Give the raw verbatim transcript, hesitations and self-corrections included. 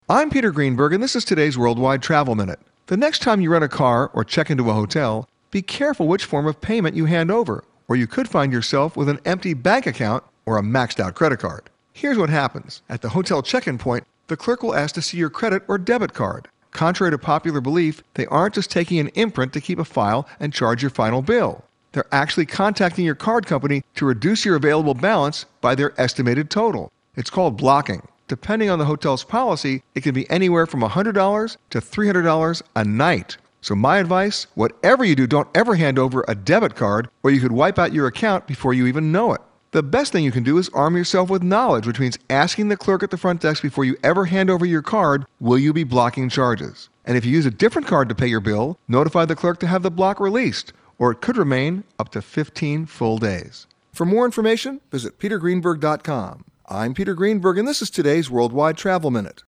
I'm Peter Greenberg, and this is today's Worldwide Travel Minute. The next time you rent a car or check into a hotel, be careful which form of payment you hand over, or you could find yourself with an empty bank account or a maxed-out credit card. Here's what happens. At the hotel check-in point, the clerk will ask to see your credit or debit card. Contrary to popular belief, they aren't just taking an imprint to keep a file and charge your final bill. They're actually contacting your card company to reduce your available balance by their estimated total. It's called blocking. Depending on the hotel's policy, it can be anywhere from one hundred dollars to three hundred dollars a night. So my advice, whatever you do, don't ever hand over a debit card, or you could wipe out your account before you even know it. The best thing you can do is arm yourself with knowledge, which means asking the clerk at the front desk before you ever hand over your card, will you be blocking charges? And if you use a different card to pay your bill, notify the clerk to have the block released, or it could remain up to fifteen full days. For more information, visit peter greenberg dot com. I'm Peter Greenberg, and this is today's Worldwide Travel Minute.